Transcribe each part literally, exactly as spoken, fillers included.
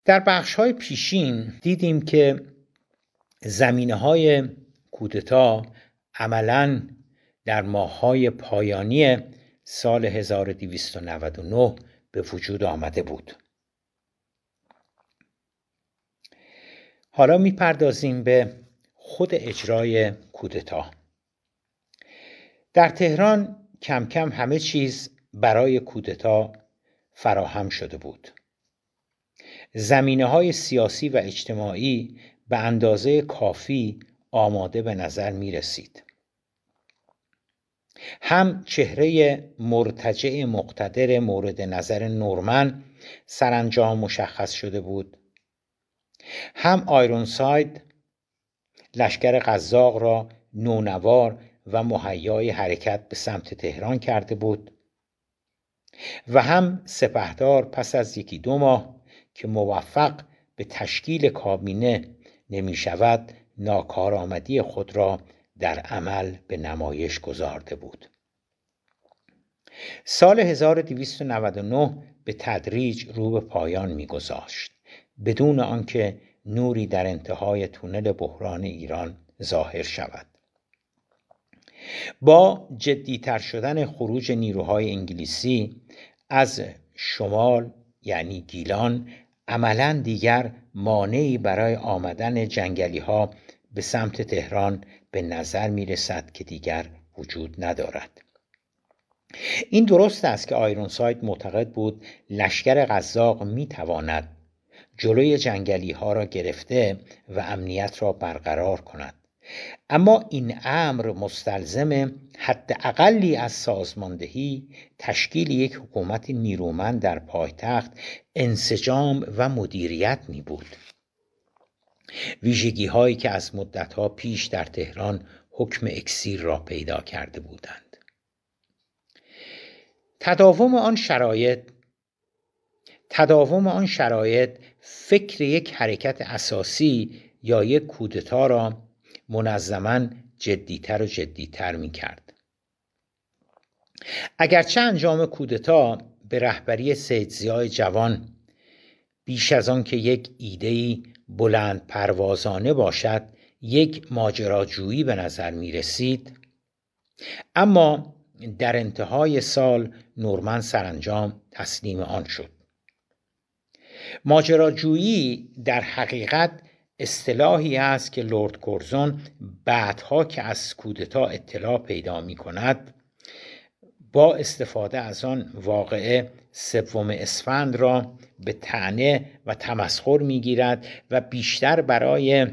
در بخش‌های پیشین دیدیم که زمینه‌های کودتا عملاً در ماه‌های پایانی سال هزار و دویست و نود و نه به وجود آمده بود. حالا می‌پردازیم به خود اجرای کودتا. در تهران کم کم همه چیز برای کودتا فراهم شده بود. زمینه‌های سیاسی و اجتماعی به اندازه کافی آماده به نظر می رسید. هم چهره مرتجع مقتدر مورد نظر نورمن سرانجام مشخص شده بود، هم آیرونساید لشکر قزاق را نونوار و مهیای حرکت به سمت تهران کرده بود و هم سپهدار پس از یکی دو ماه که موفق به تشکیل کابینه نمی شود ناکارآمدی خود را در عمل به نمایش گذارده بود. سال هزار و دویست و نود و نه به تدریج رو به پایان می گذاشت بدون آنکه نوری در انتهای تونل بحران ایران ظاهر شود. با جدیتر شدن خروج نیروهای انگلیسی از شمال یعنی گیلان عملاً دیگر مانعی برای آمدن جنگلی ها به سمت تهران به نظر می رسد که دیگر وجود ندارد. این درست است که آیرونساید معتقد بود لشکر قزاق می تواند جلوی جنگلی ها را گرفته و امنیت را برقرار کند، اما این امر مستلزم حداقلی از سازماندهی، تشکیل یک حکومت نیرومند در پایتخت، انسجام و مدیریت می بود. ویژگی هایی که از مدت ها پیش در تهران حکم اکسیر را پیدا کرده بودند. تداوم آن شرایط تداوم آن شرایط فکر یک حرکت اساسی یا یک کودتا را منظماً جدیتر و جدیتر می کرد. اگرچه انجام کودتا به رهبری سید ضیای جوان بیش از آن که یک ایده‌ای بلند پروازانه باشد یک ماجراجویی به نظر می رسید، اما در انتهای سال نورمن سرانجام تسلیم آن شد. ماجراجویی در حقیقت اصطلاحی است که لرد کورزون بعدها که از کودتا اطلاع پیدا می کند با استفاده از آن واقعه سوم اسفند را به طعنه و تمسخر می گیرد و بیشتر برای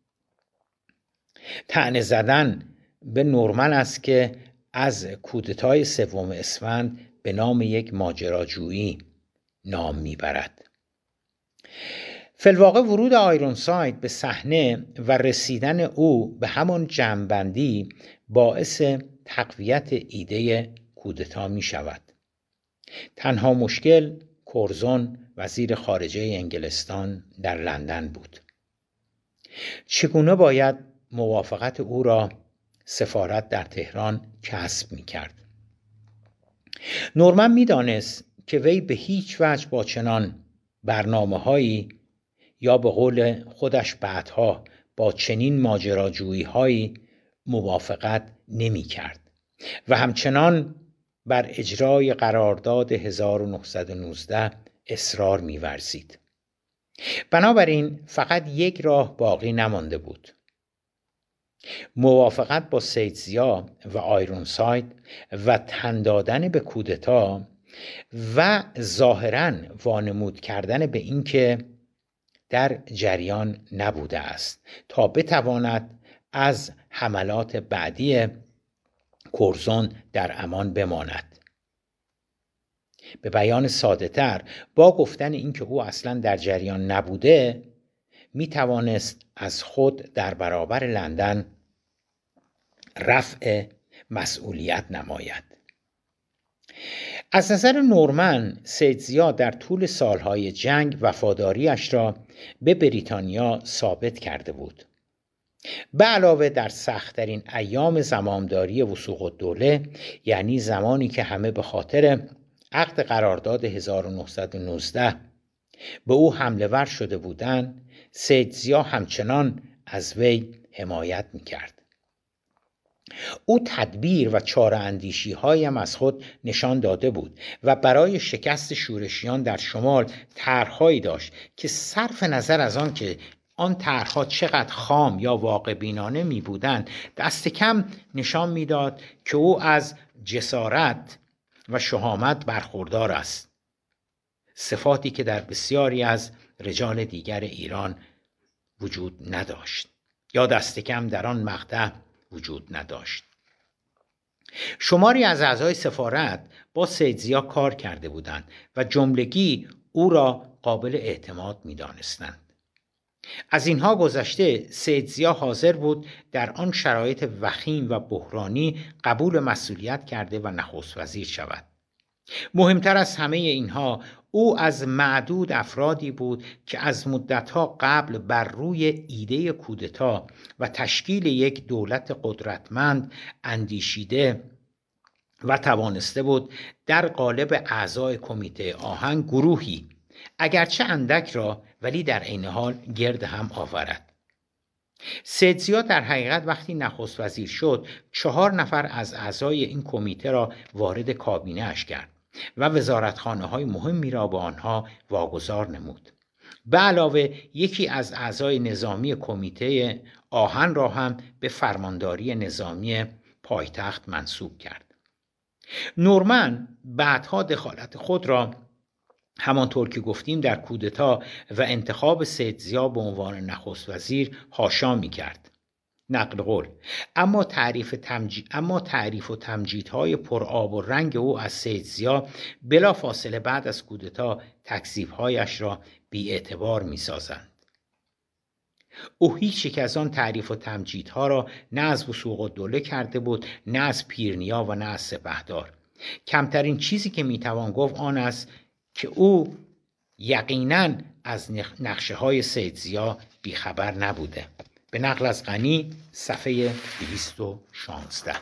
طعنه زدن به نورمن است که از کودتای سوم اسفند به نام یک ماجراجویی نام می برد. فی‌الواقع ورود آیرونساید به صحنه و رسیدن او به همان جمع‌بندی باعث تقویت ایده کودتا می شود. تنها مشکل کورزون وزیر خارجه انگلستان در لندن بود. چگونه باید موافقت او را سفارت در تهران کسب می کرد؟ نورمن می دانست که وی به هیچ وجه با چنان برنامه هایی یا به قول خودش بعدها با چنین ماجراجویی هایی موافقت نمی کرد و همچنان بر اجرای قرارداد هزار و نهصد و نوزده اصرار می ورزید. بنابراین فقط یک راه باقی نمانده بود: موافقت با سید ضیا و آیرونساید و تن دادن به کودتا و ظاهراً وانمود کردن به این که در جریان نبوده است تا بتواند از حملات بعدی کورزون در امان بماند. به بیان ساده تر، با گفتن این که او اصلاً در جریان نبوده می توانست از خود در برابر لندن رفع مسئولیت نماید. از نظر نورمن، سید ضیا در طول سالهای جنگ وفاداریش را به بریتانیا ثابت کرده بود. به علاوه در سخت‌ترین ایام زمامداری وثوق الدوله، یعنی زمانی که همه به خاطر عقد قرارداد هزار و نهصد و نوزده به او حمله ور شده بودند، سید ضیا همچنان از وی حمایت می‌کرد. او تدبیر و چاره اندیشی هایم از خود نشان داده بود و برای شکست شورشیان در شمال طرح‌هایی داشت که صرف نظر از آن که آن طرح‌ها چقدر خام یا واقع بینانه می بودند، دست کم نشان میداد که او از جسارت و شهامت برخوردار است، صفاتی که در بسیاری از رجال دیگر ایران وجود نداشت یا دست کم در آن مقطع وجود نداشت. شماری از اعضای سفارت با سید ضیا کار کرده بودند و جملگی او را قابل اعتماد می دانستند. از اینها گذشته سید ضیا حاضر بود در آن شرایط وخیم و بحرانی قبول مسئولیت کرده و نخست وزیر شود. مهمتر از همه اینها، او از معدود افرادی بود که از مدتها قبل بر روی ایده کودتا و تشکیل یک دولت قدرتمند اندیشیده و توانسته بود در قالب اعضای کمیته آهن گروهی اگرچه اندک را ولی در عین حال گرد هم آورد. سید ضیا در حقیقت وقتی نخست وزیر شد چهار نفر از اعضای این کمیته را وارد کابینه اش کرد و وزارتخانه های مهمی را به آنها واگذار نمود. به علاوه یکی از اعضای نظامی کمیته آهن را هم به فرمانداری نظامی پایتخت منصوب کرد. نورمن بعدها دخالت خود را همانطور که گفتیم در کودتا و انتخاب سید ضیا به عنوان نخست وزیر حاشا می کرد. نقل قول. اما تعریف تمجید اما تعریف و تمجیدهای پرآب و رنگ او از سید ضیا بلا فاصله بعد از کودتا تکذیب‌هایش را بی اعتبار می سازند. او هیچ یک از آن تعریف و تمجیدها را نه از وثوق الدوله کرده بود، نه از پیرنیا و نه از سپهدار. کمترین چیزی که می توان گفت آن است که او یقیناً از نقشه های سید ضیا بیخبر نبوده. به نقل از غنی صفحه دویست و شانزده.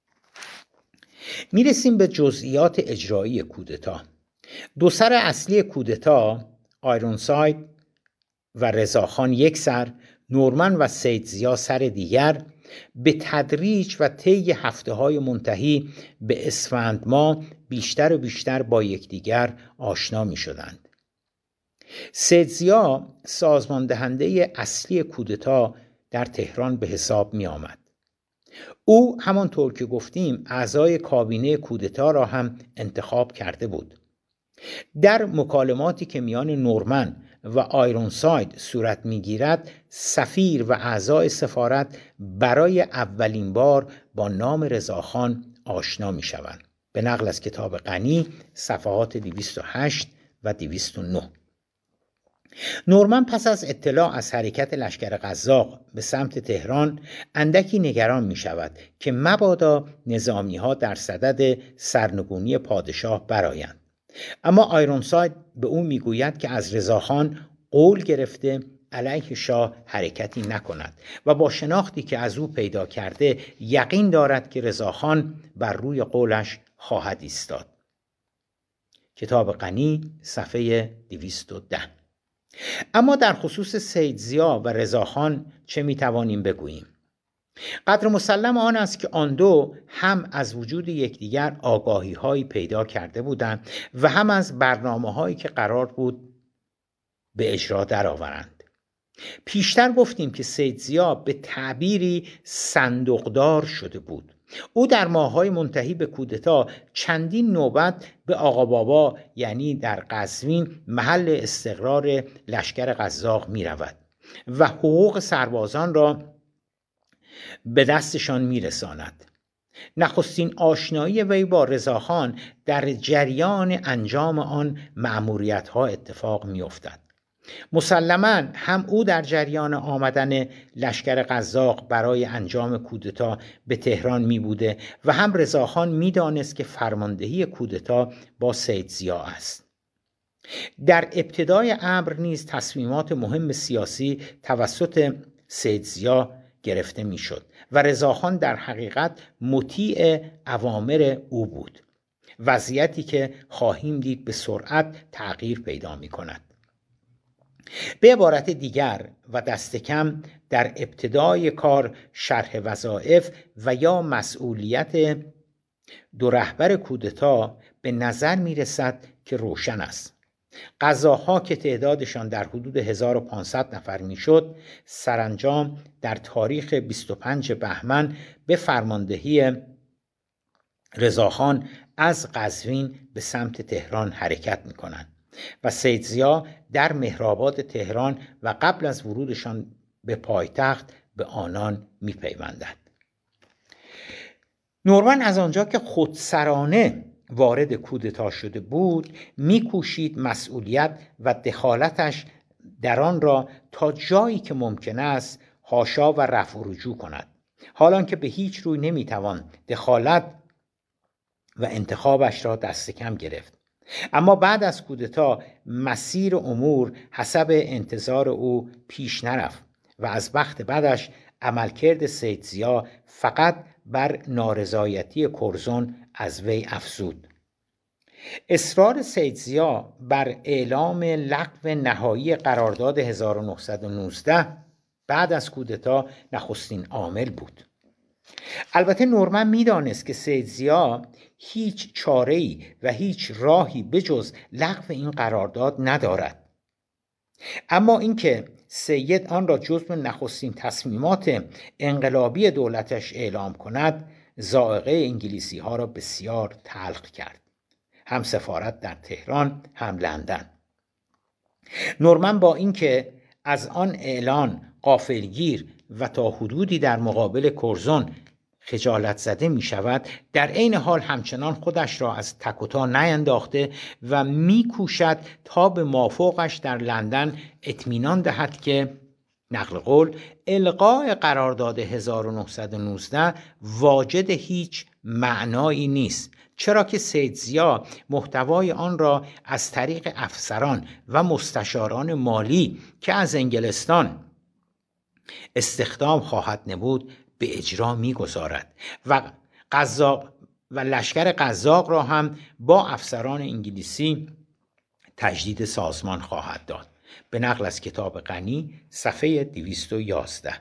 می رسیم به جزئیات اجرایی کودتا. دو سر اصلی کودتا، آیرونساید و رضاخان یک سر، نورمن و سید ضیا سر دیگر، به تدریج و طی هفته‌های منتهی به اسفند ماه بیشتر و بیشتر با یکدیگر آشنا می شدند. سید ضیا سازمان دهنده اصلی کودتا در تهران به حساب می آمد. او همانطور که گفتیم اعضای کابینه کودتا را هم انتخاب کرده بود. در مکالماتی که میان نورمن و آیرونساید صورت میگیرد، سفیر و اعضای سفارت برای اولین بار با نام رضاخان آشنا می شوند. به نقل از کتاب غنی صفحات دویست و هشت و دویست و نه. نورمن پس از اطلاع از حرکت لشکر قزاق به سمت تهران اندکی نگران می شود که مبادا نظامی ها در صدد سرنگونی پادشاه برآیند. اما آیرونساید به او می گوید که از رضاخان قول گرفته علیه شاه حرکتی نکند و با شناختی که از او پیدا کرده یقین دارد که رضاخان بر روی قولش خواهد ایستاد. کتاب غنی صفحه دویست و ده. اما در خصوص سید ضیا و رضاخان چه می توانیم بگوییم؟ قدر مسلم آن است که آن دو هم از وجود یکدیگر آگاهی هایی پیدا کرده بودند و هم از برنامه هایی که قرار بود به اجرا درآورند. پیشتر گفتیم که سید ضیا به تعبیری صندوقدار شده بود. او در ماه‌های منتهی به کودتا چندین نوبت به آقا بابا یعنی در قزوین محل استقرار لشکر قزاق می رود و حقوق سربازان را به دستشان می رساند. نخستین آشنایی وی با رضاخان در جریان انجام آن مأموریت‌ها اتفاق می افتد. مسلماً هم او در جریان آمدن لشکر قزاق برای انجام کودتا به تهران می بوده و هم رضاخان می دانست که فرماندهی کودتا با سید ضیا است. در ابتدای امر نیز تصمیمات مهم سیاسی توسط سید ضیا گرفته می شد و رضاخان در حقیقت مطیع اوامر او بود، وضعیتی که خواهیم دید به سرعت تغییر پیدا می کند. به عبارت دیگر و دست کم در ابتدای کار شرح وظایف و یا مسئولیت دو رهبر کودتا به نظر می رسد که روشن است. قزاق‌ها که تعدادشان در حدود هزار و پانصد نفر می شد، سرانجام در تاریخ بیست و پنجم بهمن به فرماندهی رضاخان از قزوین به سمت تهران حرکت می کنند و سید ضیا در مهرآباد تهران و قبل از ورودشان به پایتخت به آنان می پیوندند. نورمن از آنجا که خودسرانه وارد کودتا شده بود میکوشید مسئولیت و دخالتش در آن را تا جایی که ممکن است حاشا و رفع و رجوع کند، حالان که به هیچ روی نمیتوان دخالت و انتخابش را دست کم گرفت. اما بعد از کودتا مسیر امور حسب انتظار او پیش نرفت و از بخت بعدش عملکرد سید ضیا فقط بر نارضایتی کرزون از وی افزود. اصرار سید ضیا بر اعلام لغو نهایی قرارداد هزار و نهصد و نوزده بعد از کودتا نخستین عامل بود. البته نورمن میدانست که سید ضیا هیچ چاره‌ای و هیچ راهی بجز لغو این قرارداد ندارد، اما اینکه سید آن را جزو نخستین تصمیمات انقلابی دولتش اعلام کند ذائقه انگلیسی ها را بسیار تلخ کرد، هم سفارت در تهران هم لندن. نورمن با اینکه از آن اعلان غافلگیر و تا حدودی در مقابل کرزون خجالت زده می شود، در عین حال همچنان خودش را از تک و تا نینداخته و می کوشد تا به مافوقش در لندن اطمینان دهد که نقل قول الغاء قرارداد هزار و نهصد و نوزده واجد هیچ معنایی نیست، چرا که سید ضیا محتوای آن را از طریق افسران و مستشاران مالی که از انگلستان استخدام خواهد نمود به اجرا می‌گذارد و قزاق و لشکر قزاق را هم با افسران انگلیسی تجدید سازمان خواهد داد. به نقل از کتاب غنی صفحه دویست و یازده.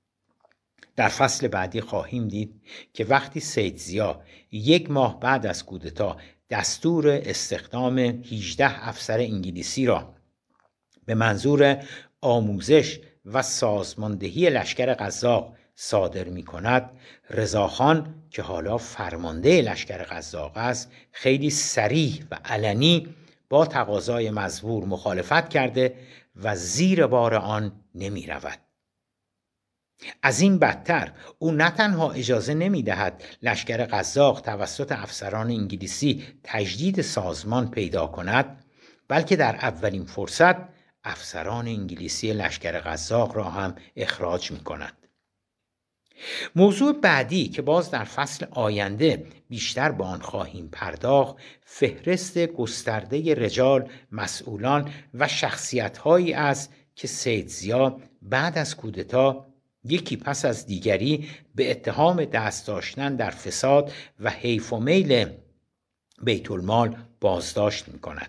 در فصل بعدی خواهیم دید که وقتی سید ضیا یک ماه بعد از کودتا دستور استخدام هجده افسر انگلیسی را به منظور آموزش و سازماندهی لشکر قزاق صادر می کند، رضاخان که حالا فرمانده لشکر قزاق است خیلی صریح و علنی با تقاضای مزبور مخالفت کرده و زیر بار آن نمی رود. از این بدتر او نه تنها اجازه نمی دهد لشکر قزاق توسط افسران انگلیسی تجدید سازمان پیدا کند، بلکه در اولین فرصت افسران انگلیسی لشکر قزاق را هم اخراج می کند. موضوع بعدی که باز در فصل آینده بیشتر به آن خواهیم پرداخت، فهرست گسترده رجال، مسئولان و شخصیت‌هایی است که سید ضیا بعد از کودتا یکی پس از دیگری به اتهام دست داشتن در فساد و حیف و میل بیت المال بازداشت می‌کند.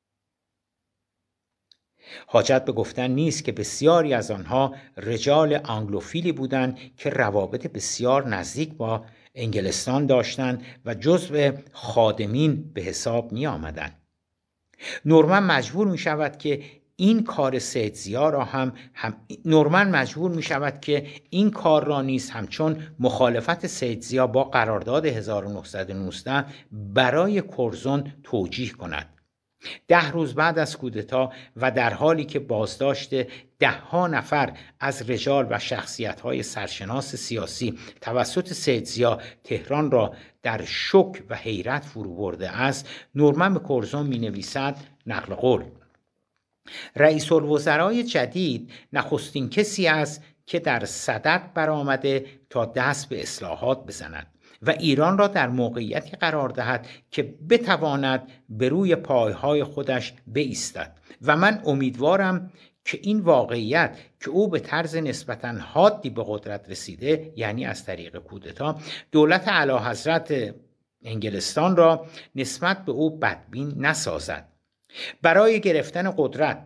حاجت به گفتن نیست که بسیاری از آنها رجال آنگلوفیلی بودند که روابط بسیار نزدیک با انگلستان داشتند و جزو خادمین به حساب می آمدند. نورمن مجبور می شود که این کار سید ضیا را هم, هم نورمن مجبور می شود که این کار را نیز همچون مخالفت سید ضیا با قرارداد هزار و نهصد و نوزده برای کرزون توجیه کند. ده روز بعد از کودتا و در حالی که بازداشت ده ها نفر از رجال و شخصیت های سرشناس سیاسی توسط سید ضیا تهران را در شوک و حیرت فرو برده است، نورمن به کرزون می نویسد نقل قول: رئیس الوزرای جدید نخستین کسی است که در صدد برآمده تا دست به اصلاحات بزند و ایران را در موقعیتی قرار دهد که بتواند بر روی پایهای خودش بایستد و من امیدوارم که این واقعیت که او به طرز نسبتاً حادی به قدرت رسیده، یعنی از طریق کودتا، دولت اعلیحضرت انگلستان را نسبت به او بدبین نسازد. برای گرفتن قدرت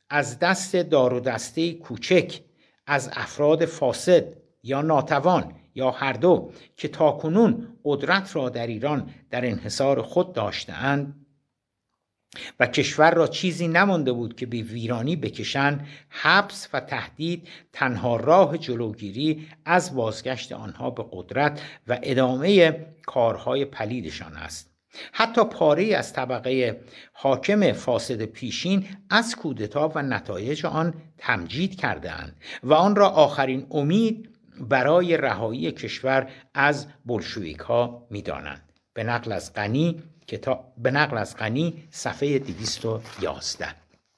از دست دار و دسته کوچک از افراد فاسد یا ناتوان یا هر دو که تاکنون قدرت را در ایران در انحصار خود داشته‌اند و کشور را چیزی نمانده بود که به ویرانی بکشند، حبس و تهدید تنها راه جلوگیری از بازگشت آنها به قدرت و ادامه کارهای پلیدشان است. حتی پاره‌ای از طبقه حاکم فاسد پیشین از کودتا و نتایج آن تمجید کرده‌اند و آن را آخرین امید برای رهایی کشور از بلشویک ها می‌دانند. به نقل از غنی کتاب به نقل از غنی صفحه دویست و یازده.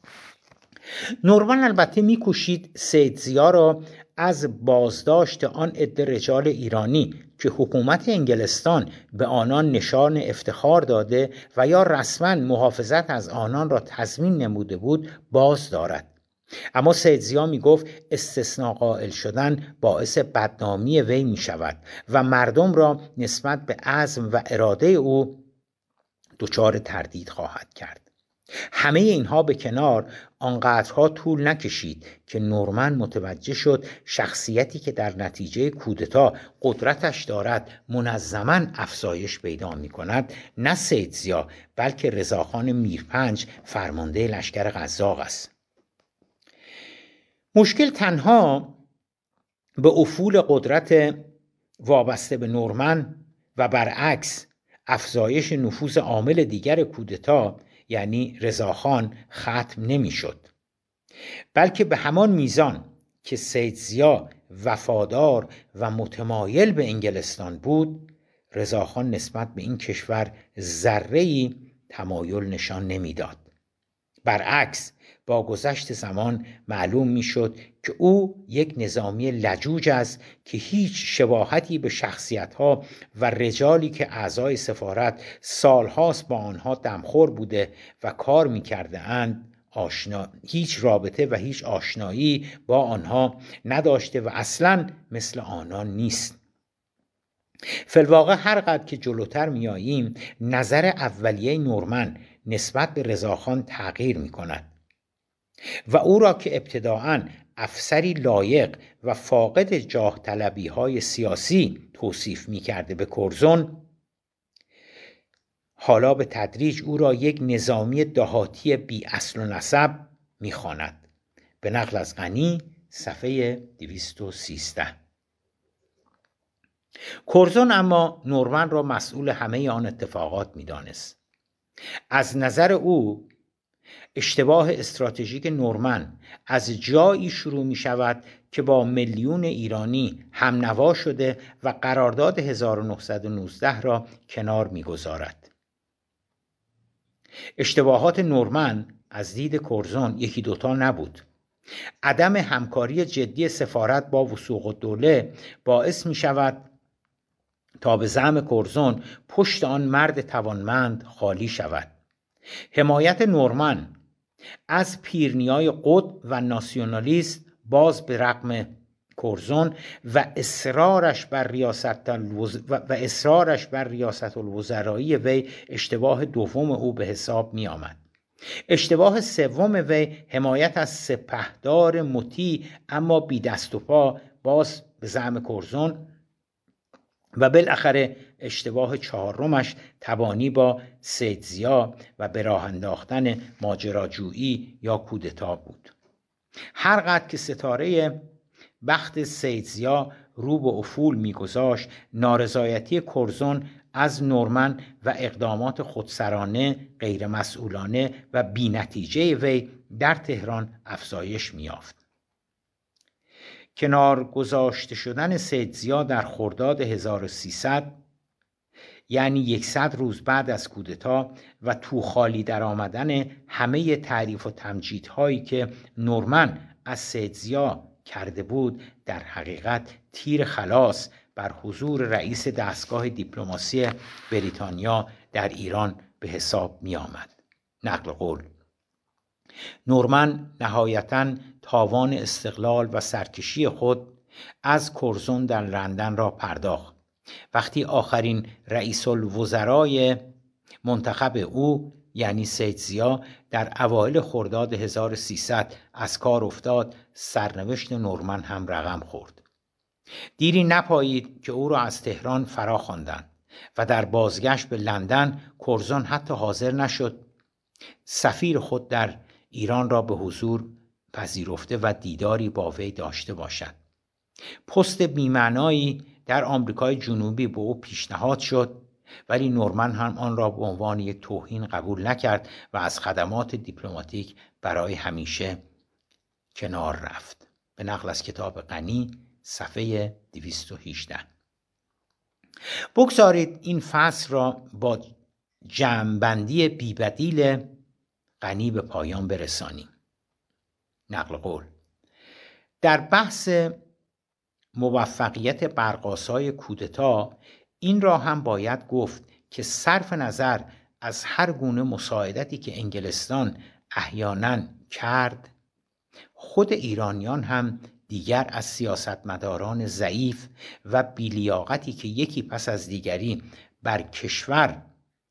نورمن البته می‌کوشید سید ضیا را از بازداشت آن عده رجال ایرانی که حکومت انگلستان به آنان نشان افتخار داده و یا رسما محافظت از آنان را تضمین نموده بود باز دارد. اما سید ضیا می گفت استثناء قائل شدن باعث بدنامی وی می شود و مردم را نسبت به عزم و اراده او دچار تردید خواهد کرد. همه اینها به کنار، آنقدرها طول نکشید که نورمن متوجه شد شخصیتی که در نتیجه کودتا قدرتش دارد منظما افزایش پیدا می کند نه سید ضیا بلکه رضاخان میرپنج فرمانده لشکر قزاق است. مشکل تنها به افول قدرت وابسته به نورمن و برعکس افزایش نفوذ عامل دیگر کودتا یعنی رضاخان ختم نمی شد، بلکه به همان میزان که سید ضیا وفادار و متمایل به انگلستان بود، رضاخان نسبت به این کشور ذره‌ای تمایل نشان نمیداد. برعکس با گذشت زمان معلوم می شد که او یک نظامی لجوج است که هیچ شباهتی به شخصیت‌ها و رجالی که اعضای سفارت سالهاست با آنها دمخور بوده و کار می کرده اند آشنا هیچ رابطه و هیچ آشنایی با آنها نداشته و اصلاً مثل آنان نیست. فی‌الواقع هر قدر که جلوتر می آییم نظر اولیه نورمن نسبت به رضاخان تغییر می کند و او را که ابتداعاً افسری لایق و فاقد جاه طلبی های سیاسی توصیف می کرده به کرزون، حالا به تدریج او را یک نظامی دهاتی بی اصل و نسب می خواند. به نقل از غنی صفحه دویست و سیزده. کرزون اما نورمن را مسئول همه آن اتفاقات می دانست. از نظر او اشتباه استراتژیک نورمن از جایی شروع می شود که با میلیون ایرانی هم نوا شده و قرارداد هزار و نهصد و نوزده را کنار می گذارد. اشتباهات نورمن از دید کرزون یکی دوتا نبود. عدم همکاری جدی سفارت با وثوق الدوله باعث می شود تا به زعم کرزون پشت آن مرد توانمند خالی شود. حمایت نورمن از پیرنیای قطب و ناسیونالیست باز به رغم کرزون و اصرارش بر ریاست الوز... و اصرارش بر ریاست الوزرایی وی اشتباه دوم او به حساب می آمد. اشتباه سوم وی حمایت از سپهدار مطیع اما بی دست و پا باز به زعم کرزون و بالاخره اشتباه چهارمش تبانی با سید ضیا و به راه انداختن ماجراجویی یا کودتا بود. هر قدر که ستاره بخت سید ضیا رو به افول می‌گذاشت، نارضایتی کرزون از نورمن و اقدامات خودسرانه، غیر مسئولانه و بی‌نتیجه وی در تهران افزایش می‌یافت. کنار گذاشته شدن سید ضیا در خرداد هزار و سیصد یعنی صد روز بعد از کودتا و تو خالی در آمدن همه تعریف و تمجیدهایی که نورمن از سید ضیا کرده بود، در حقیقت تیر خلاص بر حضور رئیس دستگاه دیپلماسی بریتانیا در ایران به حساب می آمد. نقل قول: نورمن نهایتاً تاوان استقلال و سرکشی خود از کرزون در لندن را پرداخت وقتی آخرین رئیس الوزرای منتخب او یعنی سید ضیا در اوایل خرداد هزار و سیصد از کار افتاد، سرنوشت نورمن هم رقم خورد. دیری نپایید که او را از تهران فرا خواندند و در بازگشت به لندن کرزان حتی حاضر نشد سفیر خود در ایران را به حضور پذیرفته و دیداری با وی داشته باشد. پست بی‌معنایی در آمریکای جنوبی به او پیشنهاد شد، ولی نورمن هم آن را به عنوان یک توهین قبول نکرد و از خدمات دیپلماتیک برای همیشه کنار رفت. به نقل از کتاب غنی صفحه دویست و هجده. بگذارید این فصل را با جمع‌بندی بی‌بدیل غنی به پایان برسانیم. نقل قول: در بحث موفقیت برق‌آسای کودتا این را هم باید گفت که صرف نظر از هر گونه مساعدتی که انگلستان احیانا کرد، خود ایرانیان هم دیگر از سیاستمداران ضعیف و بی‌لیاقتی که یکی پس از دیگری بر کشور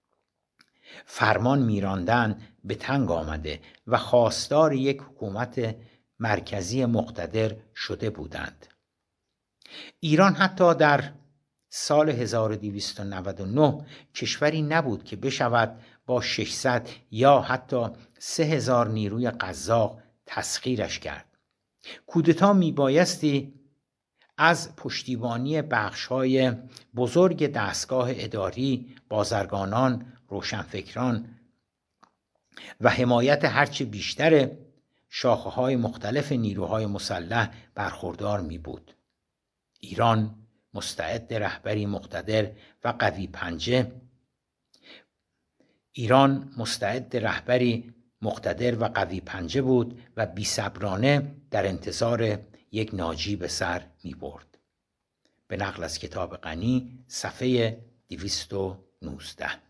فرمان می‌راندند به تنگ آمده و خواستار یک حکومت مرکزی مقتدر شده بودند. ایران حتی در سال هزار و دویست و نود و نه کشوری نبود که بشود با ششصد یا حتی سه هزار نیروی قزاق تسخیرش کرد. کودتا میبایستی از پشتیبانی بخش‌های بزرگ دستگاه اداری، بازرگانان، روشنفکران و حمایت هرچه بیشتر شاخه‌های مختلف نیروهای مسلح برخوردار می بود. ایران مستعد رهبری مقتدر و قوی پنجه ایران مستعد رهبری مقتدر و قوی پنجه بود و بی‌صبرانه در انتظار یک ناجی به سر می برد. به نقل از کتاب غنی صفحه دویست و نوزده.